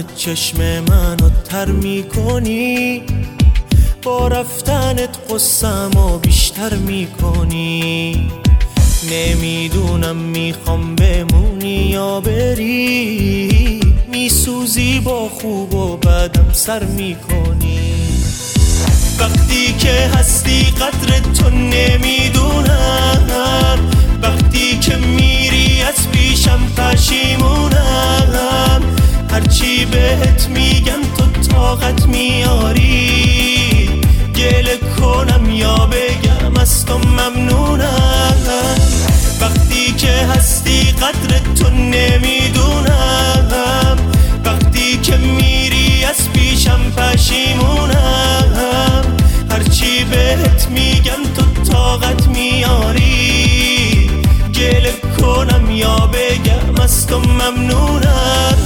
چشم منو تر میکنی، با رفتنت قصه‌مو بیشتر میکنی. نمیدونم میخوام بمونی یا بری، میسوزی با خوب و بدم سر میکنی. وقتی که هستی قدر تو نمیدونم، وقتی که میری از پیشم پشیمونم. هرچی بهت میگم تو طاقت میاری، گله کنم یا بگم از تو ممنونم. وقتی که هستی قدر تو نمیدونم، وقتی که میری از پیشم پشیمونم. هرچی بهت میگم تو طاقت میاری، گله کنم یا بگم از تو ممنونم.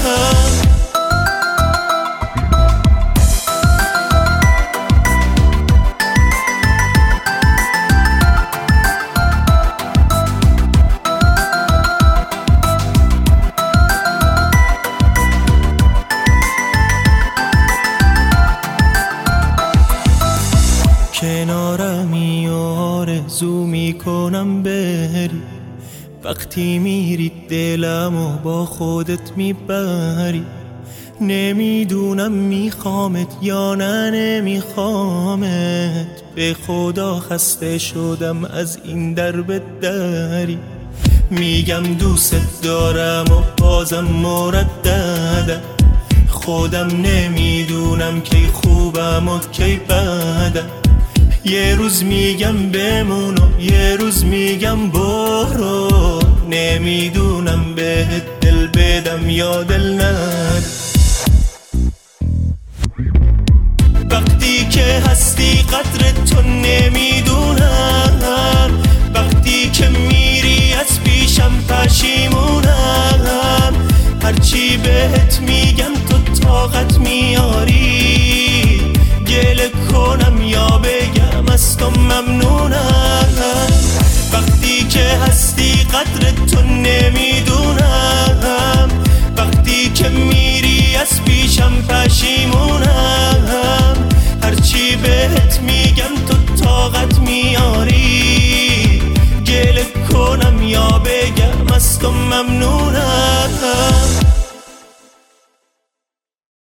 کنارمی و آرزو میکنم بری، وقتی میری دلمو با خودت میبری. نمیدونم میخوامت یا نه نمیخوامت، به خدا خسته شدم از این در به دری. میگم دوست دارم و بازم مرددم، خودم نمیدونم کی خوبم و کی بدم. یه روز میگم بمون و یه روز میگم برو، نمیدونم بهت دل بدم یا دل ندم. وقتی که هستی قدر تو نمیدونم، وقتی که میری از پیشم پشیمونم. هرچی بهت میگم تو طاقت میاری، گله کنم یا بگم از تو ممنونم. وقتی که هستی قدر تو نمیدونم، وقتی که میری از پیشم پشیمونم. هرچی بهت میگم تو طاقت میاری، گله کنم یا بگم از تو ممنونم.